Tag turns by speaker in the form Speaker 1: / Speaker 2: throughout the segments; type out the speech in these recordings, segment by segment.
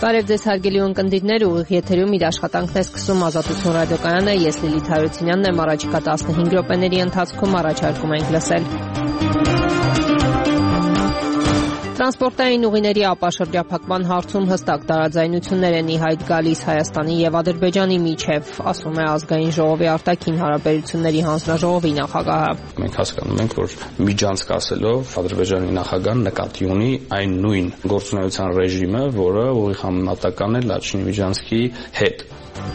Speaker 1: Բարև ձեզ հարգելի ունկնդիրներ, ուղիղ եթերում իր աշխատանքն է սկսում Ազատություն ռադիոկայանը, ես Լիլիթ Հարությունյանն եմ, առաջիկա 15 րոպեների ընթացքում առաջարկում ենք լսել. Տրանսպորտային ուղիների ապաշրջափակման հարցում հստակ տարաձայնություններ են ի հայտ գալիս Հայաստանի եւ Ադրբեջանի միջեւ, ասում է Ազգային ժողովի արտաքին հարաբերությունների հանձնաժողովի նախագահը։
Speaker 2: Մենք հասկանում ենք, որ միջանցք ասելով Ադրբեջանի նախագահան նկատի ունի այն նույն գործունեության ռեժիմը, որը ուղիղ համեմատական է Լաչինի միջանցքի հետ։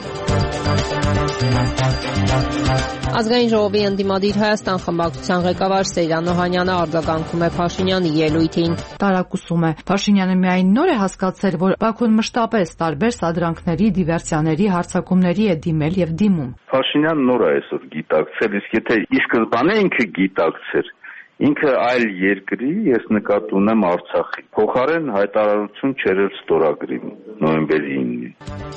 Speaker 1: Ազգային ժողովի ընդդիմադիր Հայաստան խմբակցության ղեկավար Սեյրան Օհանյանը արձագանքում է Փաշինյանի ելույթին։
Speaker 3: Տարակուսում է. Փաշինյանը միայն նոր է հասկացել, որ Բաքուն մշտապես տարբեր սադրանքների, դիվերսիաների, հարձակումների է դիմել եւ դիմում։
Speaker 4: Փաշինյանը նոր է այսօր գիտակցել, իսկ եթե ի սկզբանե ինքը գիտակցեր, ինքը այլ երկրի, ես նկատի ունեմ Արցախի, փոխարեն հայտարարություն չերել ստորագրի նոյեմբերի 9-ին։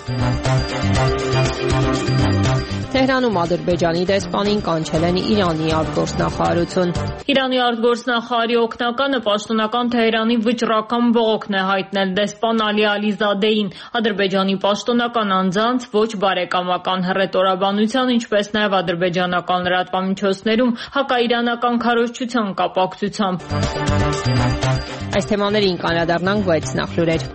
Speaker 1: Թեհրանում Ադրբեջանի դեսպանին կանչել են Իրանի արտգործնախարարություն։
Speaker 5: Իրանի արտգործնախարարի օգնականը պաշտոնական Թեհրանի վճռական բողոքն է հայտնել դեսպան Ալի Ալիզադեին, Ադրբեջանի պաշտոնական անձանց ոչ բարեկամական հռետորաբանության, ինչպես նաև ադրբեջանական լրատվամիջոցներում հակաիրանական քարոզչության կապակցությամբ։
Speaker 1: Այս թեմաներին կանրադառնանք, բայց նախ լուրեր։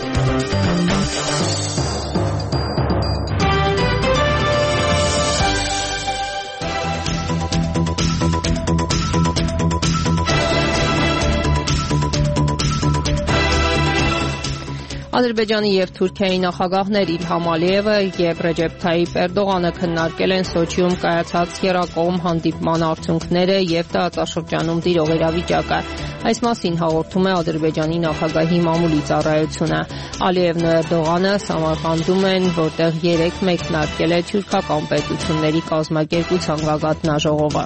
Speaker 1: Ադրբեջանի եւ Թուրքիայի նախագահներ Իլհամ Ալիևը եւ Ռեջեփ Թայիփ Էրդողանը քննարկել են Սոչիում կայացած եռակողմ հանդիպման արդյունքները եւ տարածաշրջանում տիրող իրավիճակը։ Այս մասին հաղորդում է Ադրբեջանի նախագահի մամուլի ծառայությունը։ Ալիևն ու Էրդողանը Սամարխանդում են, որտեղ 3 մեկնարկել է թուրքական պետությունների կազմակերպության գագաթնաժողովը։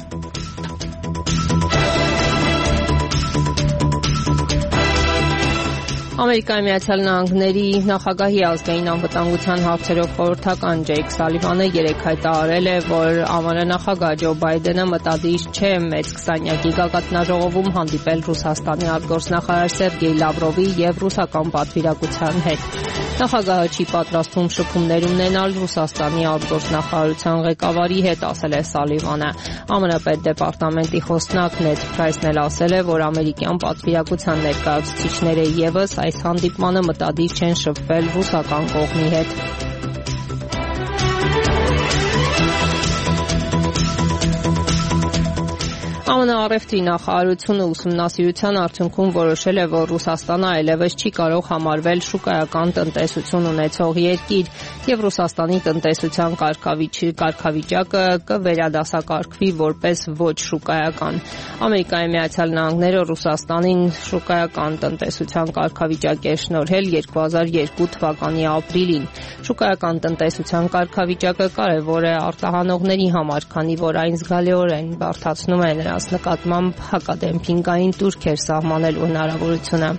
Speaker 1: Ամերիկայի Միացյալ Նահանգների նախագահի ազգային անվտանգության հարցերով խորհրդական Ջեյք Սալիվանը երեկ հայտարարել է, որ ԱՄՆ նախագահ Ջո Բայդենը մտադիր չէ մեծ 20-յակի գագաթնաժողովում հանդիպել Ռուսաստանի արտգործնախարար Սերգեյ Լավրովի եւ ռուսական պատվիրակության հետ։ Նախագահը չի պատրաստվում շփումներ ունենալ Ռուսաստանի արտգործնախարարության ղեկավարի հետ, ասել է Սալիվանը։ ԱՄՆ պետդեպարտամենտի խոսնակ Նեդ Փրայսն էլ ասել է, որ ամերիկյան պատվիրակության ներկայացուցիչները եւս այս հանդիպմանը մտադիր չեն շփվել ռուսական կողմի հետ։ ԱՄՆ առևտրի նախարարությունը ուսումնասիրության արդյունքում որոշել է, որ Ռուսաստանը այլևս չի կարող համարվել շուկայական տնտեսություն ունեցող երկիր եւ Ռուսաստանի տնտեսության կարգավիճակը կվերադասակարգվի որպես ոչ շուկայական։ Ամերիկայի Միացյալ Նահանգները Ռուսաստանին շուկայական տնտեսության կարգավիճակ է շնորհել 2002 թվականի ապրիլին։ Շուկայական տնտեսության կարգավիճակը կարևոր է արտահանողների համար, քանի որ այն զգալիորեն բարդացնում է նրանց նկատմամբ հակադեմփինգային տուրքեր սահմանելու հնարավորությունը։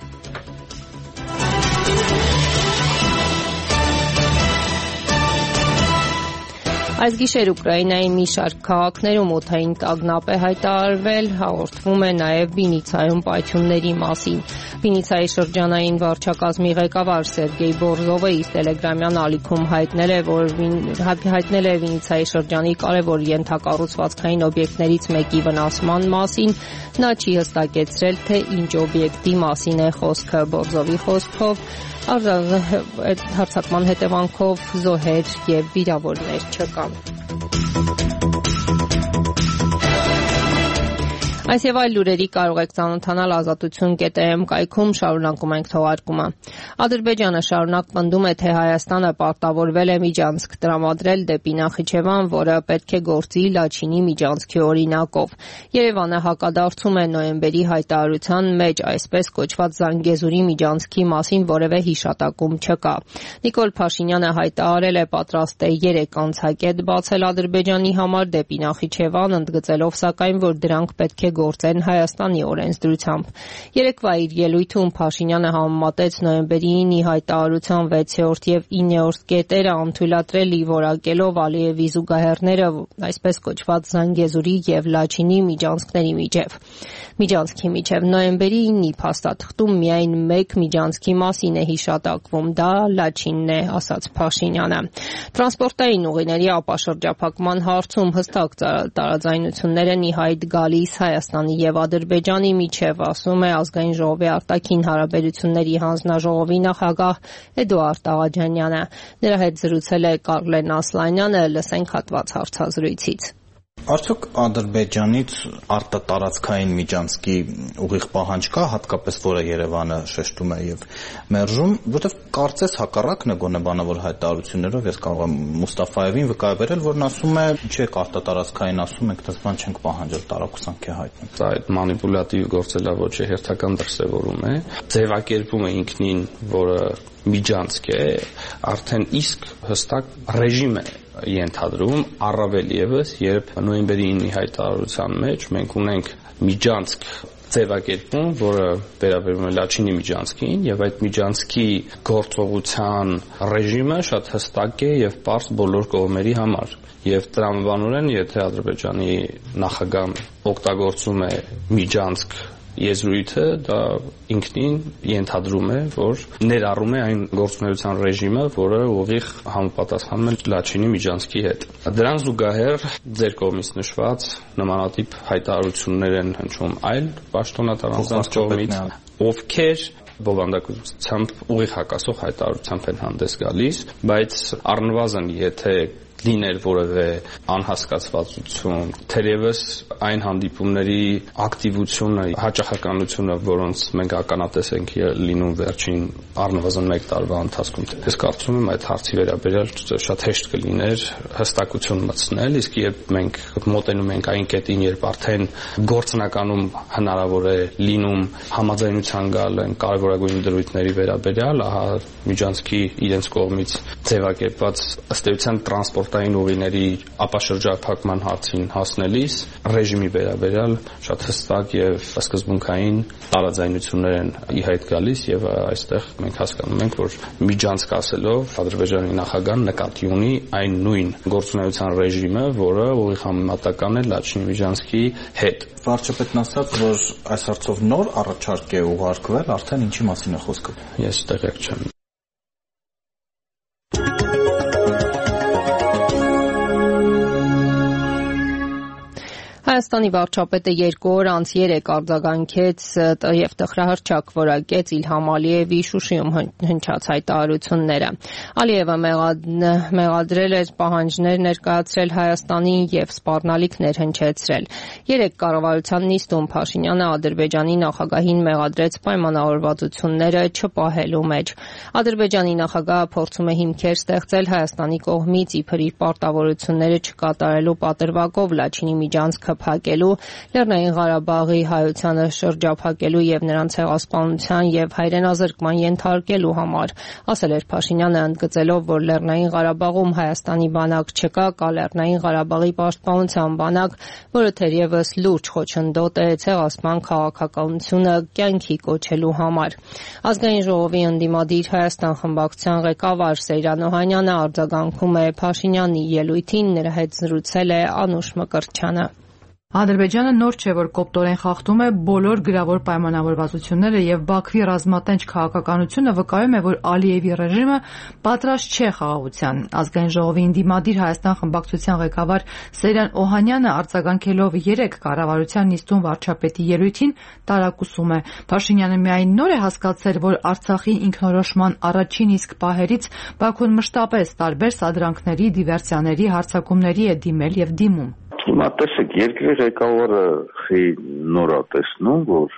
Speaker 1: Այս գիշեր Ուկրաինայի մի շարք քաղաքներում օդային տագնապ է հայտարարվել, հաղորդվում է նաև Վինիցայում պայթյունների մասին։ Վինիցայի շրջանային վարչակազմի ղեկավար Սերգեյ Բորզովը իր տելեգրամյան ալիքում հայտնել է Վինիցայի շրջանի կարևոր ենթակառուցվածքային օբյեկտներից մեկի վնասման մասին։ Նա չի հստակեցրել, թե ինչ օբյեկտի մասին է խոսքը։ Բորզովի խոսքով հարձակման հետևանքով զոհեր եւ վիրավորներ չկան։ Այս եւ այլ լուրերի կարող եք ծանոթանալ azatutun.am կայքում, շարունակում ենք թողարկումը։ Ադրբեջանը շարունակ պնդում է, թե Հայաստանը պարտավորվել է միջանցք տրամադրել դեպի Նախիջևան, որը պետք է գործի Լաչինի միջանցքի օրինակով։ Երևանը հակադարձում է նոյեմբերի հայտարարության մեջ այսպես կոչված Զանգեզուրի միջանցքի մասին որևէ հիշատակում չկա։ Նիկոլ Փաշինյանը հայտարարել է պատրաստ է 3 անցակետ բացել Ադրբեջանի համար դեպի Նախիջևան, ընդգծելով սակայն, որ դրանք պետք է գործեն Հայաստանի օրենսդրությամբ։ Երեկվա իր ելույթում Փաշինյանը համեմատեց նոյեմբերի 9-ի հայտարարության 6-րդ եւ 9-րդ կետերը անթույլատրելի որակելով Ալիևի զուգահեռները այսպես կոչված Զանգեզուրի եւ Լաչինի միջանցքների միջև։ միջանցքի միջև։ Նոյեմբերի 9-ի փաստաթղթում միայն մեկ միջանցքի մասին է հիշատակվում, դա Լաչինն է, ասաց Փաշինյանը։ Տրանսպորտային ուղիների ապաշրջափակման հարցում հստակ տարաձայնություններ են ի հայտ գալիս Հայաստանի եւ Ադրբեջանի միջև, ասում է Ազգային ժողովի արտաքին հարաբերությունների հանձնաժողովի նախագահ Էդուարդ Աղաջանյանը։ Նրա հետ զրուցել է Կարլեն Ասլանյանը, լսենք հատված հարցազրույցից։
Speaker 6: Արդյոք Ադրբեջանից արտատարածքային միջանցքի ուղիղ պահանջ կա, հատկապես որը Երևանը շեշտում է եւ մերժում, որտեղ կարծես հակառակն է գոնե բանավոր հայտարարություններով, ես կարող եմ Մուստաֆայևին վկայել, որն ասում է, ինչի է արտատարածքային ասում եք, դες բան չենք պահանջել, տարակուսանք է հայտնում։
Speaker 2: Դա այդ մանիպուլատիվ գործելավոճը հերթական դրսևորում է, ձևակերպում է ինքնին, որը միջանցք է, արդեն իսկ հստակ ռեժիմ է ենթադրում, առավել եւս, երբ նոյեմբերի 9-ի հայտարարության մեջ մենք ունենք միջանցք ձևակերպում, որը վերաբերում է Լաչինի միջանցքին, եւ այդ միջանցքի գործողության ռեժիմը շատ հստակ է եւ պարզ բոլոր կողմերի համար։ Եվ տրամաբանորեն, եթե Ադրբեջանի նախագահն օգտագործում է միջանցք եզրույթը, դա ինքնին ենթադրում է, որ ներառում է այն գործունեության ռեժիմը, որը ուղիղ համապատասխանում է Լաչինի միջանցքի հետ։ Դրան զուգահեռ ձեր կողմից նշված նմանատիպ հայտարարություններ են հնչում այլ պաշտոնատարանց կողմից, ովքեր բովանդակությամբ ուղիղ հակասող հայտարարությամբ են հանդես գալիս, բայց առնվազն եթե լիներ որևէ անհասկացվածություն, թերևս այն հանդիպումների ակտիվությունը, հաճախականությունը, որոնց մենք ականատես ենք լինում վերջին առնվազն 1 տարվա ընթացքում, ես կարծում եմ այդ հարցի վերաբերյալ շատ հեշտ կլիներ հստակություն մտցնել, իսկ երբ մենք մոտենում ենք այն կետին, երբ արդեն գործնականում հնարավոր է լինում համաձայնության գալ այն կարևորագույն դրույթների վերաբերյալ, ահա միջանցքի իրենց կողմից ձևակերպված ըստ էության տրանսպորտային ուղիների ապաշրջափակման հարցին հասնելիս ռեժիմի վերաբերյալ շատ հստակ եւ սկզբունքային տարաձայնություններ են ի հայտ գալիս եւ այստեղ մենք հասկանում ենք, որ միջանցք ասելով Ադրբեջանի նախագահն նկատի ունի այն նույն գործունեության ռեժիմը, որը ուղիղ համեմատական է Լաչինի միջանցքի հետ։
Speaker 6: Վարչապետն ասաց, որ այս հարցով նոր առաջարկ է ուղարկվել, արդեն ինչի մասին է խոսքը։
Speaker 2: Ես տեղյակ չեմ։
Speaker 1: Հայաստանի վարչապետը 2 օր անց 3 արձագանքեց եւ տխրահռչակ որակեց Իլհամ Ալիևի Շուշիում հնչած հայտարարությունները։ Ալիևը մեղադրել էր պահանջներ ներկայացրել Հայաստանին եւ սպառնալիքներ հնչեցրել։ 3 կառավարության նիստում Փաշինյանը Ադրբեջանի նախագահին մեղադրեց պայմանավորվածությունները չպահելու մեջ։ Ադրբեջանի նախագահը փորձում է հիմքեր ստեղծել Հայաստանի կողմից իբր իր պարտավորությունները չկատարելու պատրվակով Լաչինի միջանցքը փակելու, Լեռնային Ղարաբաղի հայությանը շրջափակելու եւ նրանց ցեղասպանության եւ հայրենազրկման ենթարկելու համար, ասել էր Փաշինյանը, ընդգծելով, որ Լեռնային Ղարաբաղում Հայաստանի բանակ չկա, կա Լեռնային Ղարաբաղի պաշտպանության բանակ, որը թերևս լուրջ խոչընդոտ է ցեղասպան քաղաքականությունը կյանքի կոչելու համար։ Ազգային ժողովի ընդդիմադիր Հայաստան խմբակցության ղեկավար Սեյրան Օհանյանը արձագանքում է Փաշինյանի ելույթին, նրա հետ զրուցել է Անուշ Մկրտչյանը։
Speaker 3: Ադրբեջանը նոր չէ, որ կոպտորեն խախտում է բոլոր գրավոր պայմանավորվածությունները եւ Բաքվի ռազմատենչ քաղաքականությունը վկայում է, որ Ալիևի ռեժիմը պատրաստ չէ խաղաղության։ Ազգային ժողովի ընդդիմադիր Հայաստան խմբակցության ղեկավար Սեյրան Օհանյանը արձագանքելով 3 կառավարության նիստում վարչապետի ելույթին տարակուսում է։ Փաշինյանը միայն նոր է հասկացել, որ Արցախի ինքնորոշման առաջին իսկ պահերից Բաքուն մշտապես տարբեր սադրանքների, դիվերսիաների, հարձակումների է դիմել եւ դիմում։
Speaker 4: Հիմա տեսեք, երկրի ղեկավարը նոր է տեսնում, որ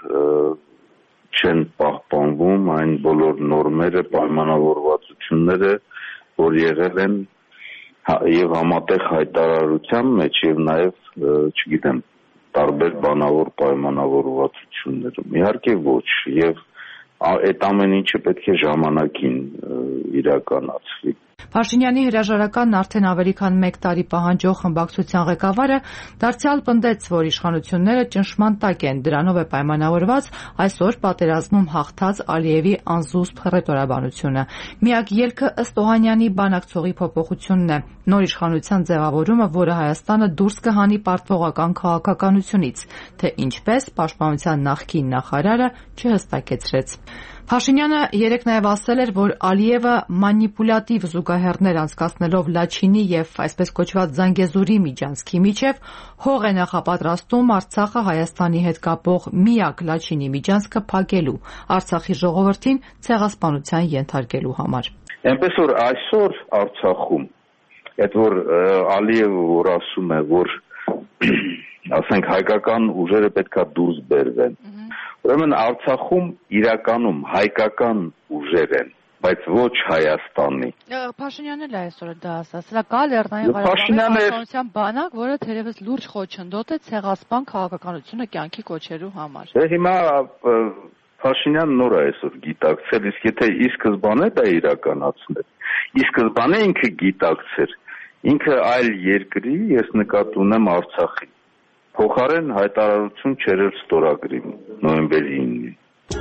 Speaker 4: չեն պահպանվում այն բոլոր նորմերը, պայմանավորվածությունները, որ եղել են եւ համատեղ հայտարարության մեջ եւ նաեւ, չգիտեմ, տարբեր բանավոր պայմանավորվածություններում։ Իհարկե ոչ, եւ այդ ամեն ինչը պետք է ժամանակին իրականացվի։
Speaker 3: Փաշինյանի հրաժարականն արդեն ավելի քան 1 տարի պահանջող խմբակցության ղեկավարը դարձյալ պնդեց, որ իշխանությունները ճնշման տակ են, դրանով է պայմանավորված այսօր պատերազմում հաղթած Ալիևի անզուսպ հռետորաբանությունը։ Միակ ելքը ըստ Օհանյանի բանակցողի փոփոխությունն է, նոր իշխանության ձևավորումը, որը Հայաստանը դուրս կհանի պարտվողական քաղաքականությունից, թե ինչպես պաշտպանության նախկին նախարարը չհստակեցրեց։ Փաշինյանը երեկ նաև ասել էր, որ Ալիևը մանիպուլատիվ զուգահեռներ անցկացնելով Լաչինի եւ այսպես կոչված Զանգեզուրի միջանցքի միջև հող է նախապատրաստում Արցախը Հայաստանի հետ կապող միակ Լաչինի միջանցքը փակելու, Արցախի ժողովրդին ցեղասպանության ենթարկելու համար։
Speaker 4: Այնպես որ այսօր Արցախում այդ որ Ալիևը որ ասում է, որ ասենք հայկական ուժերը պետքա դուրս բերվեն, ուրեմն Արցախում իրականում հայկական ուժեր են, բայց ոչ Հայաստանի։
Speaker 3: Փաշինյանն էլ այսօր դա ասաց, սա կա Լեռնային Ղարաբաղի բանակ, որը թերևս լուրջ խոչընդոտ է ցեղասպան քաղաքականությունը կյանքի կոչելու համար։
Speaker 4: Հիմա Փաշինյանն նոր է այսօր գիտակցել, իսկ եթե ի սկզբանե դա իրականացնել, ի սկզբանե ինքը գիտակցեր, ինքը այլ երկրի, ես նկատի ունեմ Արցախի, փոխարեն հայտարարություն չերել ստորագրին նոյեմբերի 9-ին։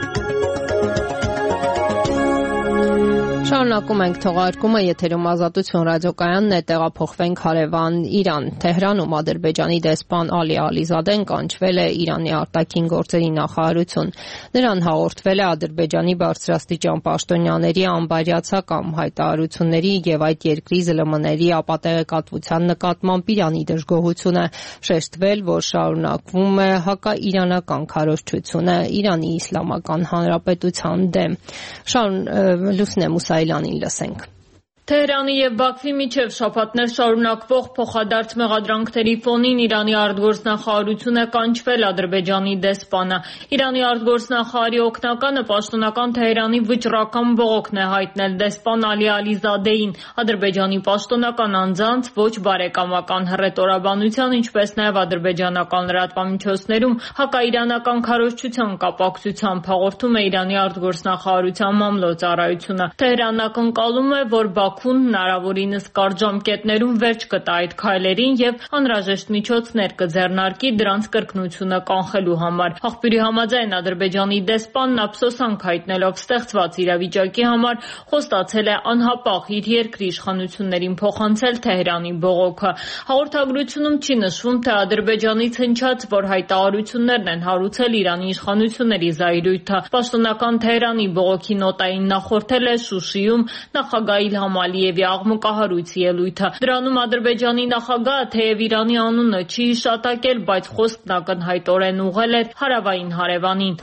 Speaker 1: Շարունակում ենք թողարկումը, եթերում Ազատություն ռադիոկայանն է, տեղափոխվենք հարևան Իրան։ Թեհրանում Ադրբեջանի դեսպան Ալի Ալիզադեն կանչվել է Իրանի արտաքին գործերի նախարարություն։ Նրան հաղորդվել է Ադրբեջանի բարձրաստիճան պաշտոնյաների անբարյացակամ հայտարարությունների եւ այդ երկրի ԶԼՄ-ների ապատեղեկատվության նկատմամբ Իրանի դժգոհությունը, շեշտվել, որ շարունակվում է հակաիրանական քարոզչությունը Իրանի Իսլամական Հանրապետության դեմ։ Լուսնե Մուսայելյանին լսենք։
Speaker 5: Թեհրանի եւ Բաքվի միջև շաբաթներ շարունակվող փոխադարձ մեղադրանքների ֆոնին Իրանի արտգործնախարարությունը կանչվել Ադրբեջանի դեսպանը։ Իրանի արտգործնախարարի օգնականը պաշտոնական Թեհրանի վճռական բողոքն է հայտնել դեսպան Ալի Ալիզադեին, Ադրբեջանի պաշտոնական անձանց ոչ բարեկամական հռետորաբանության, ինչպես նաեւ ադրբեջանական լրատվամիջոցներում հակաիրանական քարոզչության կապակցությամբ հաղորդում է Իրանի արտգործնախարարության մամլոյ-ծառայությունը։ Թեհրանն ակնկալում է, որ Բաքուն հնարավորինս կարճ ժամկետներում վերջ կտա այդ քայլերին եւ անհրաժեշտ միջոցներ կձեռնարկի դրանց կրկնությունը կանխելու համար։ Աղբյուրի համաձայն Ադրբեջանի դեսպանն ափսոսանք հայտնելով ստեղծված իրավիճակի համար խոստացել է անհապաղ իր երկրի իշխանություններին փոխանցել Թեհրանի բողոքը։ Հաղորդագրությունում չի նշվում, թե Ադրբեջանից հնչած որ հայտարարություններն են հարուցել Իրանի իշխանությունների զայրույթը։ Պաշտոնական Թեհրանի բողոքի նոտային նախորդել է Շուշիում նախագահ Իլհամ Ալիևի աղմկահարույց ելույթը։ Դրանում Ադրբեջանի նախագահը թեև Իրանի անունը չի հիշատակել, բայց խոսքն ակնհայտորեն ուղղել էր հարավային հարևանին։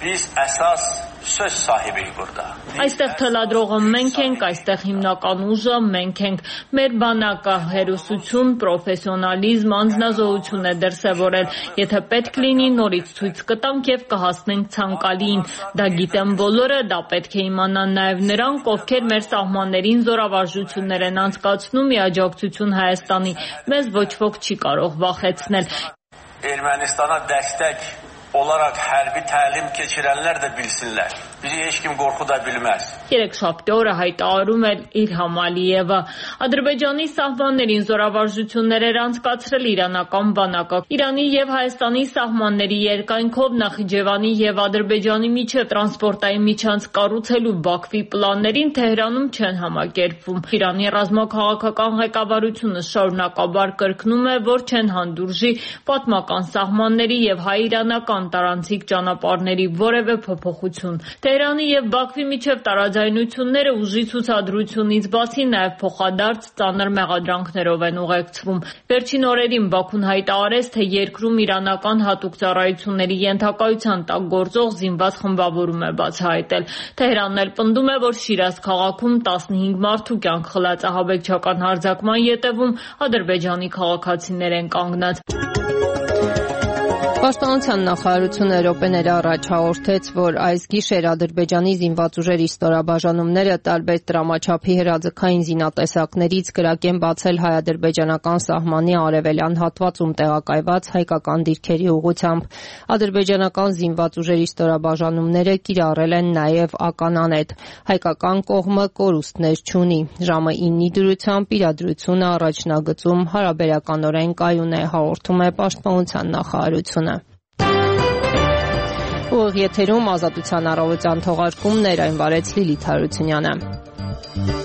Speaker 5: Այստեղ թելադրողը մենք ենք, այստեղ հիմնական ուժը մենք ենք։ Մեր բանակը հերոսություն, պրոֆեսիոնալիզմ, անձնազոհություն է դրսևորել։ Եթե պետք լինի, նորից ցույց կտանք եւ կհասնենք ցանկալիին։ Դա գիտեն բոլորը, դա պետք է իմանան նաեւ նրանք, ովքեր մեր սահմաններին զորավարժություններ են անցկացնում ի աջակցություն Հայաստանի։ Մեզ ոչ ոք չի կարող վախեցնել։
Speaker 7: Ermənistana dəstək olaraq hərbi təlim keçirənlər də bilsinlər. Bizi heç kim qorxuda bilməz.
Speaker 5: Երեքշաբթի օրը հայտարարում էր Իլհամ Ալիևը։ Ադրբեջանի սահմաններին զորավարժություններ էր անցկացրել իրանական բանակը։ Իրանի եւ Հայաստանի սահմանների երկայնքով Նախիջևանի եւ Ադրբեջանի միջև տրանսպորտային միջանց կառուցելու Բաքվի պլաններին Թեհրանում չեն համակերպվում։ Իրանի ռազմաքաղաքական ղեկավարությունը շարունակաբար կրկնում է, որ չեն հանդուրժի պատմական սահմանների եւ հայ-իրանական տարանցիկ ճանապարհների որևէ փոփոխություն։ Թեհրանի եւ Բաքվի միջև տարաձայնությունները ուժի ցուցադրությունից բացի նաեւ փոխադարձ ծանր մեղադրանքներով են ուղեկցվում։ Վերջին օրերին Բաքուն հայտարարեց, թե երկրում իրանական հատուկ ծառայությունների ենթակայության տակ գործող զինված խմբավորում է բացահայտել։ Թեհրանն էլ պնդում է, որ Շիրազ քաղաքում 15 մարդու կյանք խլած ահաբեկչական հարձակման ետևում ադրբեջանի քաղաքացիներ են կանգնած։
Speaker 1: Պաշտպանության նախարարությունը րոպեներ առաջ հաղորդեց, որ այս գիշեր Ադրբեջանի զինված ուժերի ստորաբաժանումները տարբեր տրամաչափի հրաձգային զինատեսակներից կրակ են բացել հայ-ադրբեջանական սահմանի արևելյան հատվածում տեղակայված հայկական դիրքերի ուղղությամբ։ Ադրբեջանական զինված ուժերի ստորաբաժանումները կիրառել են նաև ականանետ։ Հայկական կողմը կորուստներ չունի։ Ժամը 9-ի դրությամբ իրադրությունը առաջնագծում հարաբերականորեն կայուն է, հաղորդում է Պաշտպանության նախարարությունը։ Ուղիղ եթերում Ազատության առավոտյան թողարկումներ, այն վարեց Լիլիթ Հարությունյանը։